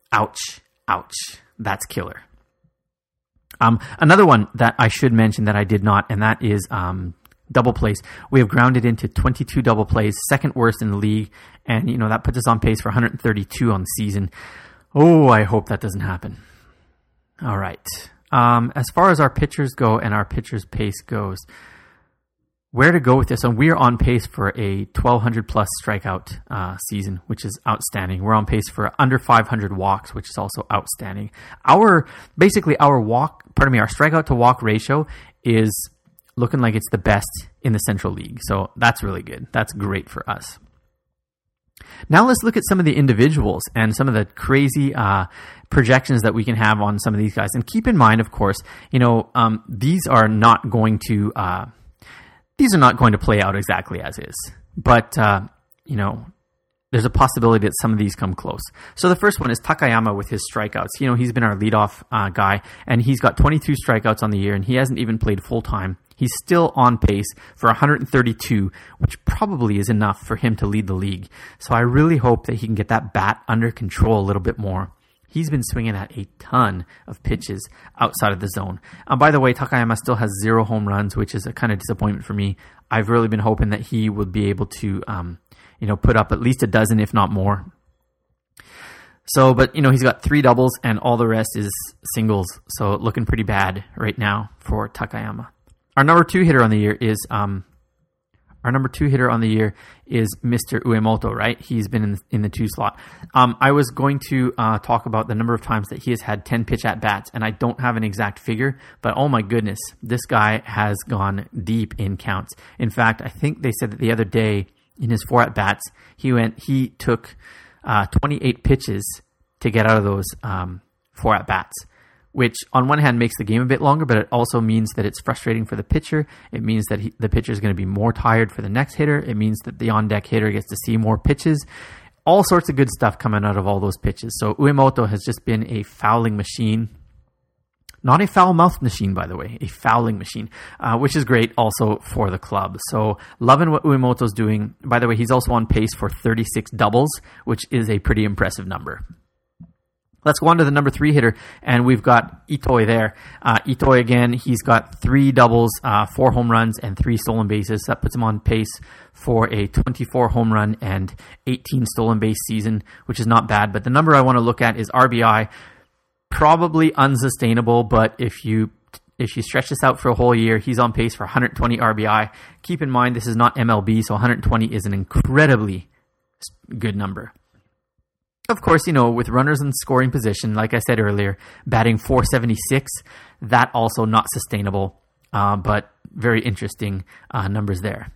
Ouch. That's killer. Another one that I should mention that I did not, and that is double plays. We have grounded into 22 double plays, second worst in the league, and that puts us on pace for 132 on the season. Oh, I hope that doesn't happen. All right. As far as our pitchers go and our pitchers' pace goes, where to go with this? And we're on pace for a 1,200 plus strikeout season, which is outstanding. We're on pace for under 500 walks, which is also outstanding. Our strikeout to walk ratio is looking like it's the best in the Central League. So that's really good. That's great for us. Now let's look at some of the individuals and some of the crazy projections that we can have on some of these guys. And keep in mind, of course, these are not going to play out exactly as is. But there's a possibility that some of these come close. So the first one is Takayama with his strikeouts. He's been our leadoff guy, and he's got 22 strikeouts on the year, and he hasn't even played full time. He's still on pace for 132, which probably is enough for him to lead the league. So I really hope that he can get that bat under control a little bit more. He's been swinging at a ton of pitches outside of the zone. By the way, Takayama still has 0 home runs, which is a kind of disappointment for me. I've really been hoping that he would be able to, put up at least a dozen, if not more. So, but, he's got 3 doubles and all the rest is singles. So looking pretty bad right now for Takayama. Our number 2 hitter on the year is Mr. Uemoto, right? He's been in the 2 slot. I was going to talk about the number of times that he has had 10 pitch at bats, and I don't have an exact figure, but oh my goodness, this guy has gone deep in counts. In fact, I think they said that the other day in his 4 at bats, he took 28 pitches to get out of those 4 at bats, which on one hand makes the game a bit longer, but it also means that it's frustrating for the pitcher. It means that the pitcher is going to be more tired for the next hitter. It means that the on-deck hitter gets to see more pitches. All sorts of good stuff coming out of all those pitches. So Uemoto has just been a fouling machine. Not a foul-mouthed machine, by the way, a fouling machine, which is great also for the club. So loving what Uemoto's doing. By the way, he's also on pace for 36 doubles, which is a pretty impressive number. Let's go on to the number 3 hitter, and we've got Itoi there. Itoi, again, he's got 3 doubles, 4 home runs, and 3 stolen bases. That puts him on pace for a 24 home run and 18 stolen base season, which is not bad. But the number I want to look at is RBI. Probably unsustainable, but if you stretch this out for a whole year, he's on pace for 120 RBI. Keep in mind, this is not MLB, so 120 is an incredibly good number. Of course, with runners in scoring position, like I said earlier, batting .476, that also not sustainable, but very interesting numbers there.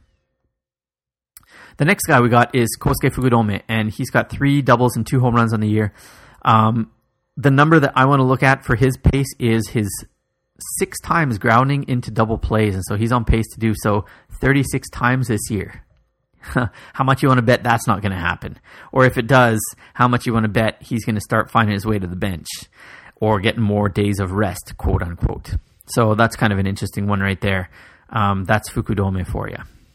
The next guy we got is Kosuke Fukudome, and he's got 3 doubles and 2 home runs on the year. The number that I want to look at for his pace is his 6 times grounding into double plays, and so he's on pace to do so 36 times this year. How much you want to bet that's not going to happen? Or if it does, how much you want to bet he's going to start finding his way to the bench or getting more days of rest, quote unquote. So that's kind of an interesting one right there. That's Fukudome for you.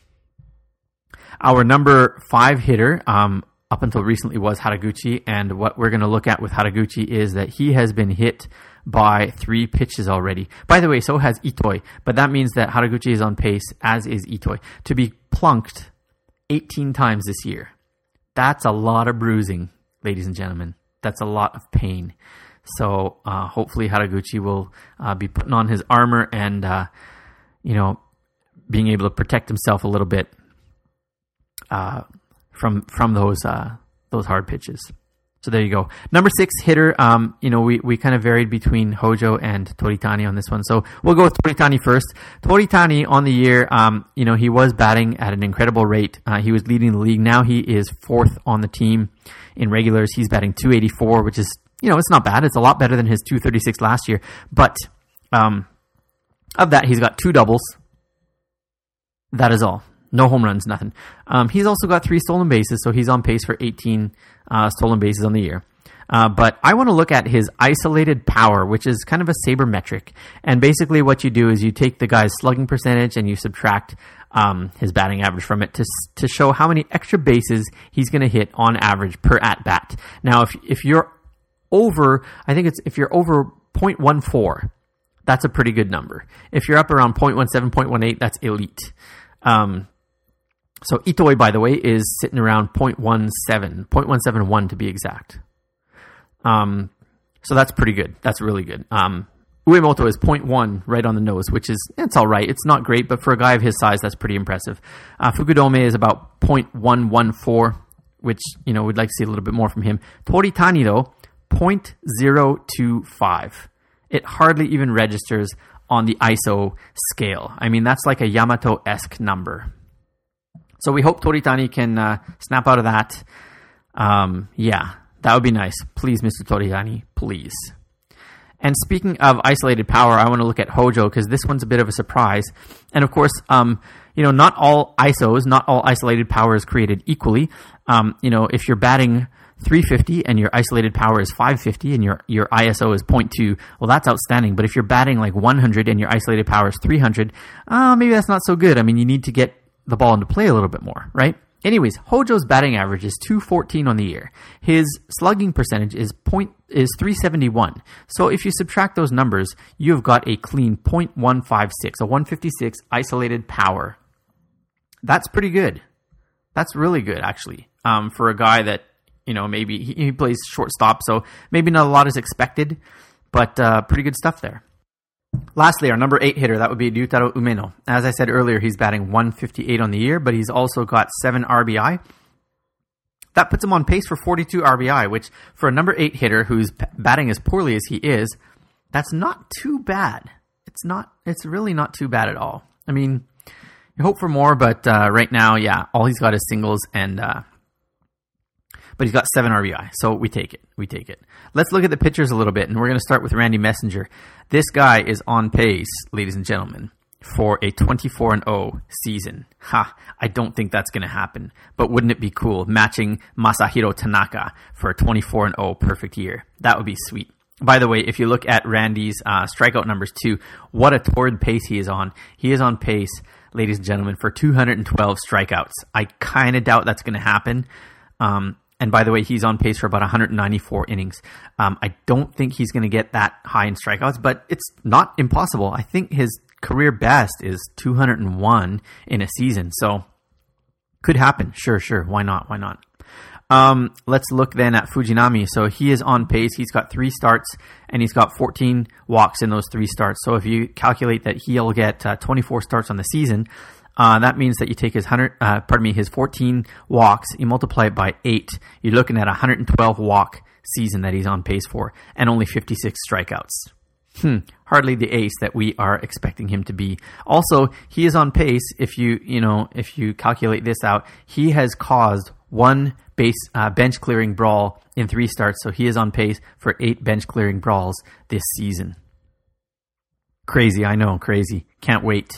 Our number 5 hitter up until recently was Haraguchi, and what we're going to look at with Haraguchi is that he has been hit by 3 pitches already. By the way, so has Itoi, but that means that Haraguchi is on pace, as is Itoi, to be plunked 18 times this year. That's a lot of bruising, ladies and gentlemen. That's a lot of pain. So hopefully Haraguchi will be putting on his armor and being able to protect himself a little bit from those hard pitches. So there you go. Number 6 hitter, we kind of varied between Hojo and Toritani on this one. So we'll go with Toritani first. Toritani on the year, he was batting at an incredible rate. He was leading the league. Now he is 4th on the team in regulars. He's batting .284, which is, it's not bad. It's a lot better than his .236 last year. But of that, he's got 2 doubles. That is all. No home runs, nothing. He's also got 3 stolen bases, so he's on pace for 18 stolen bases on the year. But I want to look at his isolated power, which is kind of a sabermetric. And basically what you do is you take the guy's slugging percentage and you subtract his batting average from it to show how many extra bases he's going to hit on average per at-bat. Now, if you're over, I think it's if you're over 0.14, that's a pretty good number. If you're up around 0.17, 0.18, that's elite. So Itoi, by the way, is sitting around 0.17, 0.171 to be exact. So that's pretty good. That's really good. Uemoto is 0.1 right on the nose, which is, it's all right. It's not great, but for a guy of his size, that's pretty impressive. Fukudome is about 0.114, which, we'd like to see a little bit more from him. Toritani, though, 0.025. It hardly even registers on the ISO scale. I mean, that's like a Yamato-esque number. So we hope Toritani can snap out of that. That would be nice. Please, Mr. Toritani, please. And speaking of isolated power, I want to look at Hojo because this one's a bit of a surprise. And of course, not all ISOs, not all isolated power is created equally. If you're batting 350 and your isolated power is 550 and your ISO is 0.2, well, that's outstanding. But if you're batting like 100 and your isolated power is 300, maybe that's not so good. I mean, you need to get the ball into play a little bit more, right? Anyways, Hojo's batting average is 214 on the year. His slugging percentage is 371. So if you subtract those numbers, you've got a clean 0.156, a 156 isolated power. That's pretty good. That's really good, actually, for a guy that, maybe he plays shortstop, so maybe not a lot is expected, but pretty good stuff there. Lastly, our number 8 hitter, that would be Ryutaro Umeno. As I said earlier, he's batting 158 on the year, but he's also got 7 RBI. That puts him on pace for 42 RBI, which for a number 8 hitter who's batting as poorly as he is, that's not too bad. It's really not too bad at all. I mean, you hope for more, but right now, all he's got is singles but he's got 7 RBI, so we take it. Let's look at the pitchers a little bit, and we're going to start with Randy Messenger. This guy is on pace, ladies and gentlemen, for a 24-0 season. I don't think that's going to happen, but wouldn't it be cool, matching Masahiro Tanaka for a 24-0 perfect year? That would be sweet. By the way, if you look at Randy's strikeout numbers too, what a torrid pace he is on. He is on pace, ladies and gentlemen, for 212 strikeouts. I kind of doubt that's going to happen. And by the way, he's on pace for about 194 innings. I don't think he's going to get that high in strikeouts, but it's not impossible. I think his career best is 201 in a season. So could happen. Sure. Why not? Let's look then at Fujinami. So he is on pace. He's got 3 starts and he's got 14 walks in those 3 starts. So if you calculate that he'll get 24 starts on the season, that means that you take his 14 walks, you multiply it by 8. You're looking at a 112 walk season that he's on pace for, and only 56 strikeouts. Hardly the ace that we are expecting him to be. Also, he is on pace. If you calculate this out, he has caused 1 bench clearing brawl in 3 starts. So he is on pace for 8 bench clearing brawls this season. Crazy, I know, crazy. Can't wait.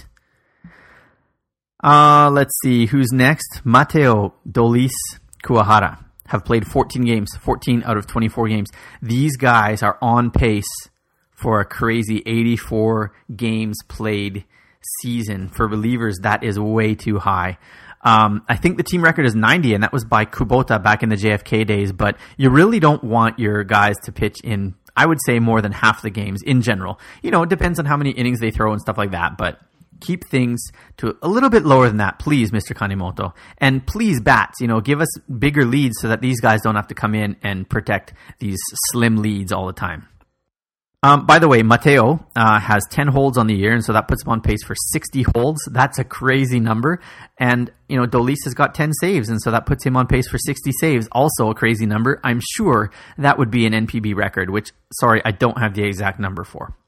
Let's see who's next. Mateo, Dolis, Kuwahara have played 14 games, 14 out of 24 games. These guys are on pace for a crazy 84 games played season. For relievers, that is way too high. I think the team record is 90, and that was by Kubota back in the JFK days, but you really don't want your guys to pitch in, I would say, more than half the games in general. It depends on how many innings they throw and stuff like that, but keep things to a little bit lower than that, please, Mr. Kanemoto. And please, bats, give us bigger leads so that these guys don't have to come in and protect these slim leads all the time. By the way, Mateo has 10 holds on the year, and so that puts him on pace for 60 holds. That's a crazy number. And, Dolis has got 10 saves, and so that puts him on pace for 60 saves. Also a crazy number. I'm sure that would be an NPB record, which, sorry, I don't have the exact number for.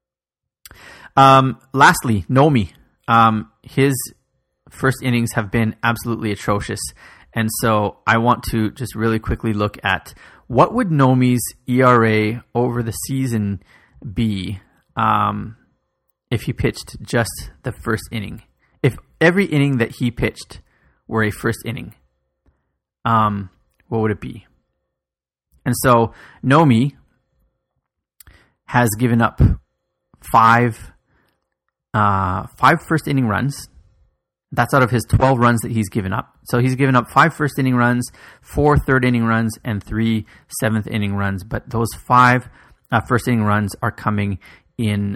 Lastly, Nomi. His first innings have been absolutely atrocious. And so I want to just really quickly look at what would Nomi's ERA over the season be if he pitched just the first inning. If every inning that he pitched were a first inning, what would it be? And so Nomi has given up five first inning runs, That's out of his 12 runs that he's given up. So he's given up 5 first-inning runs, 4 third-inning runs, and 3 seventh-inning runs. But those 5 first-inning runs are coming in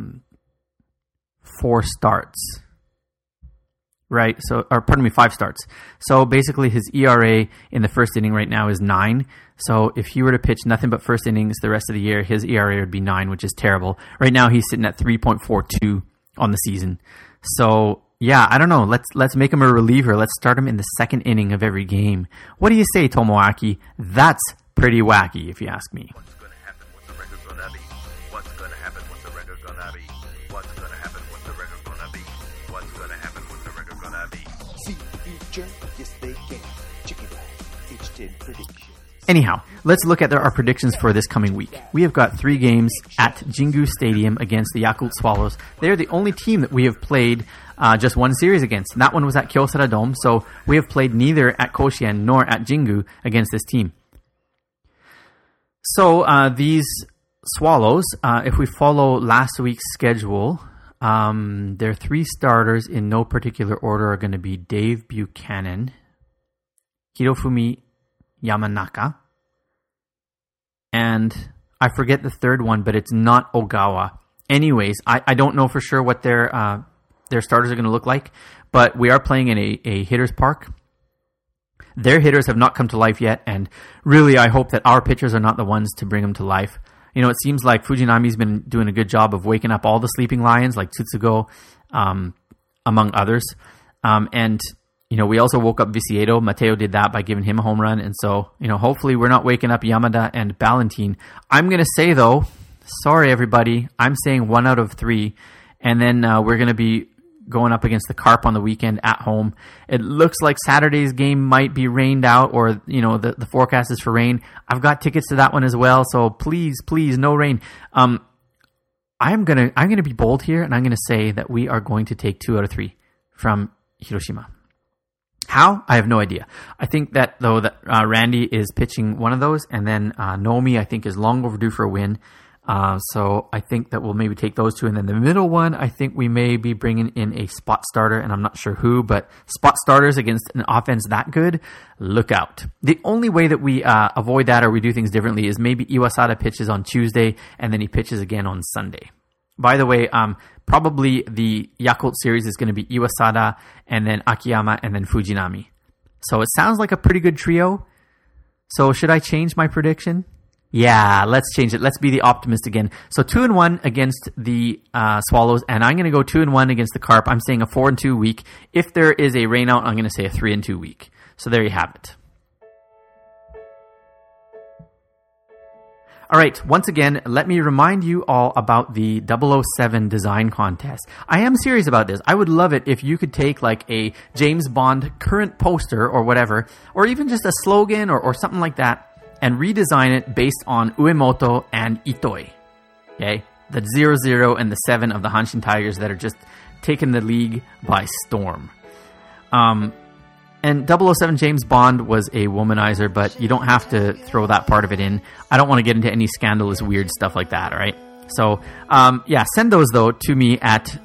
4 starts. Right? So, or pardon me, 5 starts. So basically his ERA in the first inning right now is 9. So if he were to pitch nothing but first innings the rest of the year, his ERA would be 9, which is terrible. Right now he's sitting at 3.42 on the season. So yeah, I don't know. Let's make him a reliever. Let's start him in the second inning of every game. What do you say, Tomoaki? That's pretty wacky, if you ask me. What's gonna happen? What's the record gonna be? What's gonna happen? What's the record gonna be? What's gonna happen? What's the record gonna be? What's gonna happen? What's the record gonna be? See the future? Yes, they can. Check it out. H10 predictions. Anyhow, let's look at our predictions for this coming week. We have got 3 games at Jingu Stadium against the Yakult Swallows. They're the only team that we have played just one series against. And that one was at Kyocera Dome, so we have played neither at Koshien nor at Jingu against this team. So these Swallows, if we follow last week's schedule, their 3 starters in no particular order are going to be Dave Buchanan, Hirofumi Yamanaka, and I forget the third one, but it's not Ogawa. Anyways, I don't know for sure what their starters are going to look like, but we are playing in a hitter's park. Their hitters have not come to life yet, and really I hope that our pitchers are not the ones to bring them to life. You know, it seems like Fujinami's been doing a good job of waking up all the sleeping lions, like Tsutsugo, among others. And you know, we also woke up Viciedo. Mateo did that by giving him a home run. And so, you know, hopefully we're not waking up Yamada and Ballantine. I'm going to say, though, sorry, everybody, I'm saying 1 out of 3. And then we're going to be going up against the Carp on the weekend at home. It looks like Saturday's game might be rained out, or, you know, the forecast is for rain. I've got tickets to that one as well. So please, no rain. I'm going to be bold here, and I'm going to say that we are going to take 2 out of 3 from Hiroshima. How? I have no idea. I think that, though, that Randy is pitching one of those, and then Nomi, I think, is long overdue for a win. So I think that we'll maybe take those 2. And then the middle one, I think we may be bringing in a spot starter, and I'm not sure who, but spot starters against an offense that good, look out. The only way that we avoid that or we do things differently is maybe Iwasada pitches on Tuesday, and then he pitches again on Sunday. By the way, probably the Yakult series is going to be Iwasada, and then Akiyama, and then Fujinami. So it sounds like a pretty good trio. So should I change my prediction? Yeah, let's change it. Let's be the optimist again. So 2-1 against the Swallows, and I'm going to go 2-1 against the Carp. I'm saying a 4-2 week. If there is a rainout, I'm going to say a 3-2 week. So there you have it. All right, once again, let me remind you all about the 007 design contest. I am serious about this. I would love it if you could take like a James Bond current poster or whatever, or even just a slogan or something like that, and redesign it based on Uemoto and Itoi. Okay? The 00 and the 7 of the Hanshin Tigers that are just taking the league by storm. And 007 James Bond was a womanizer, but you don't have to throw that part of it in. I don't want to get into any scandalous, weird stuff like that, all right? So, yeah, send those, though, to me at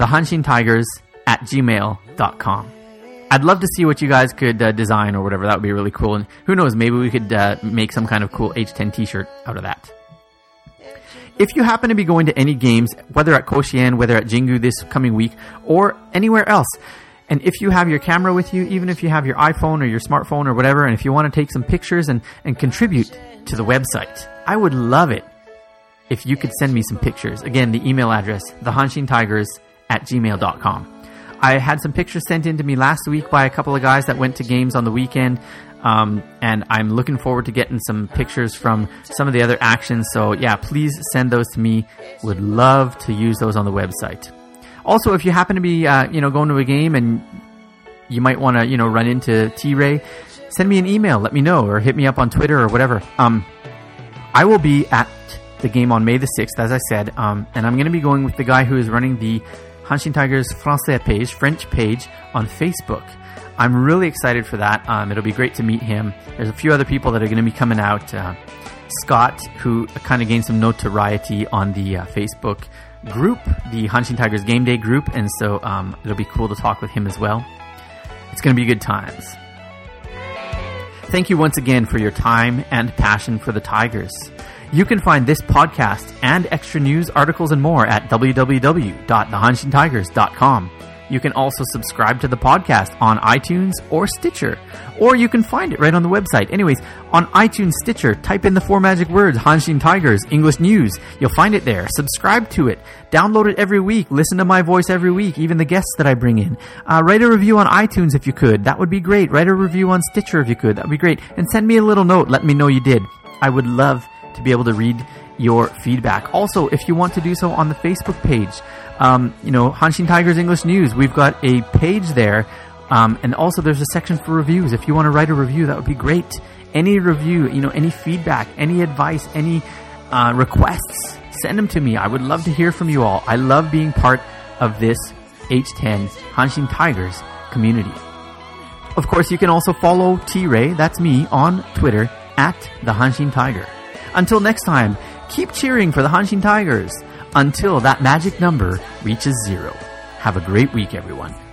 thehanshintigers@gmail.com. I'd love to see what you guys could design or whatever. That would be really cool. And who knows, maybe we could make some kind of cool H10 t-shirt out of that. If you happen to be going to any games, whether at Koshien, whether at Jingu this coming week, or anywhere else, and if you have your camera with you, even if you have your iPhone or your smartphone or whatever, and if you want to take some pictures and contribute to the website, I would love it if you could send me some pictures. Again, the email address, thehanshintigers@gmail.com. I had some pictures sent in to me last week by a couple of guys that went to games on the weekend, and I'm looking forward to getting some pictures from some of the other actions. So, yeah, please send those to me. Would love to use those on the website. Also, if you happen to be, going to a game and you might want to, run into T-Ray, send me an email, let me know, or hit me up on Twitter or whatever. I will be at the game on May the 6th, as I said, and I'm going to be going with the guy who is running the Hanshin Tigers Français page, French page, on Facebook. I'm really excited for that. It'll be great to meet him. There's a few other people that are going to be coming out. Scott, who kind of gained some notoriety on the Facebook group, the Hanshin Tigers Game Day group, and so it'll be cool to talk with him as well. It's going to be good times. Thank you once again for your time and passion for the Tigers. You can find this podcast and extra news, articles, and more at www.thehanshintigers.com. You can also subscribe to the podcast on iTunes or Stitcher, or you can find it right on the website. Anyways, on iTunes, Stitcher, type in the 4 magic words, Hanshin Tigers, English News. You'll find it there. Subscribe to it. Download it every week. Listen to my voice every week, even the guests that I bring in. Write a review on iTunes if you could. That would be great. Write a review on Stitcher if you could. That would be great. And send me a little note. Let me know you did. I would love to be able to read your feedback. Also, if you want to do so on the Facebook page, Hanshin Tigers English News, we've got a page there, and also there's a section for reviews. If you want to write a review, that would be great. Any review, any feedback, any advice, any requests, send them to me. I would love to hear from you all. I love being part of this H10 Hanshin Tigers community. Of course, you can also follow T-Ray, that's me, on Twitter, at the Hanshin Tiger. Until next time, keep cheering for the Hanshin Tigers until that magic number reaches 0. Have a great week, everyone.